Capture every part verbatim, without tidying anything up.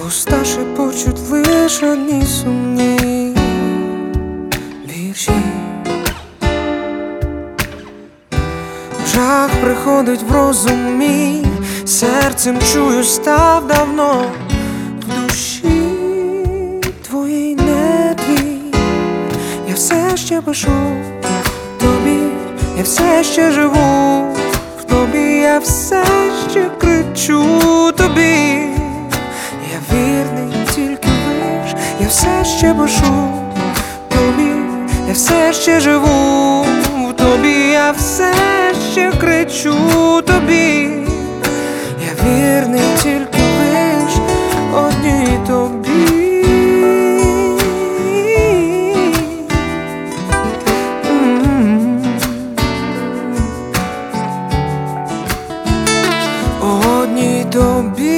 Уста шепочуть лиш одні сумні вірші. Жах приходить в розум мій, серцем чую, став давно в душі твоїй не твій. Я все ще пишу тобі, я все ще живу в тобі, я все ще кричу тобі. Я вірний тільки лиш, я все ще пишу тобі, я все ще живу в тобі, я все ще кричу тобі. Я вірний тільки лиш одній тобі. Одній тобі.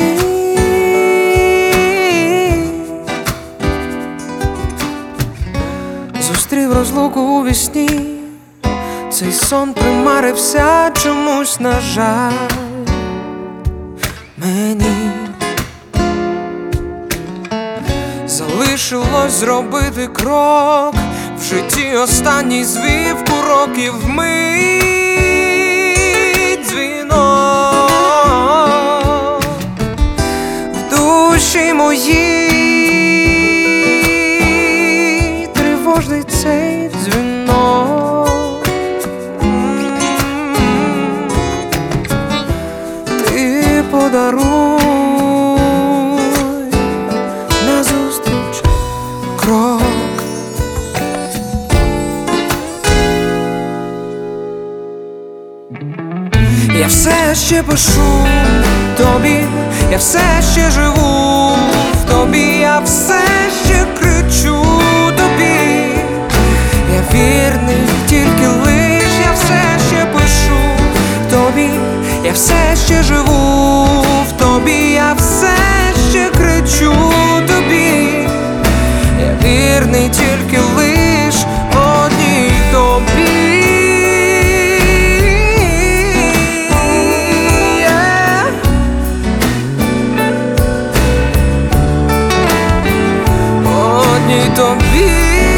Зустрів розлуку у вісні, цей сон примарився чомусь, на жаль, мені. Залишилось зробити крок, в житті останній звів куроків, вмить дзвінок в душі моїй, тривожний цей дзвінок. Ти подаруй назустріч крок. Я все ще пишу тобі, я все ще живу в тобі, я все ще кричу тобі. Я вірний тільки лиш, я все ще пишу тобі, я все ще живу в тобі, я все ще кричу тобі. Я вірний тільки лиш одній тобі. Одній тобі.